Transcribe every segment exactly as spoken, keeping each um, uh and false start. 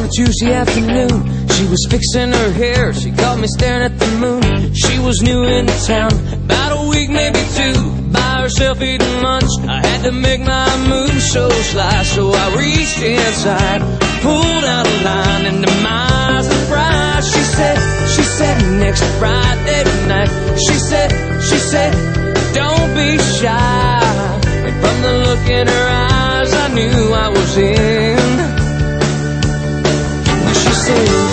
Tuesday afternoon, she was fixing her hair. She caught me staring at the moon. She was new in town, about a week, maybe two. By herself eating lunch, I had to make my move so sly. So I reached inside, pulled out a line, and to my surprise, she said, she said, next Friday night. She said, she said, don't be shy. And from the look in her eyes, I knew I was in. When she said,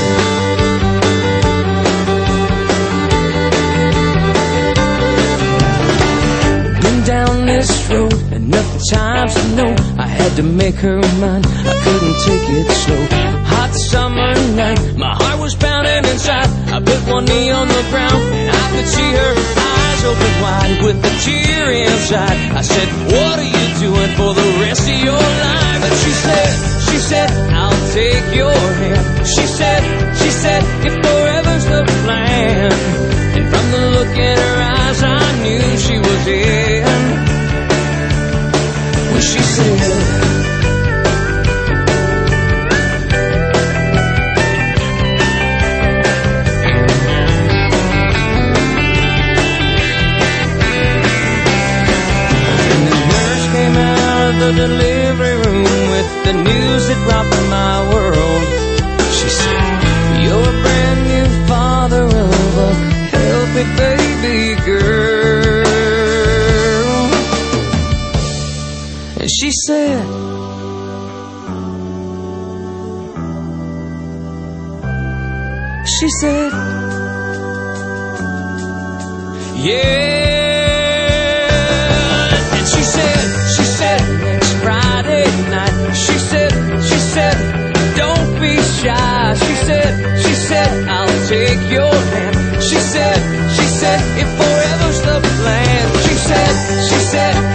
down this road enough times to know I had to make her mine. I couldn't take it slow. Hot summer night, my heart was pounding inside. I put one knee on the ground and I could see her eyes open wide with a tear inside. I said, what are you doing for the rest of your life? And she said, she said, I'll take your hand. She said, she said, if forever's the plan. And from the look in her eyes, I knew she was in. When she said, and the nurse came out of the delivery room with the news that rocked my world. She said, you're a brand new father of a healthy baby girl. And she said, she said, yeah. And she said, she said, next Friday night. She said, she said, don't be shy. She said, she said, I'll take your hand. She said, she said, if forever's the plan. She said, she said,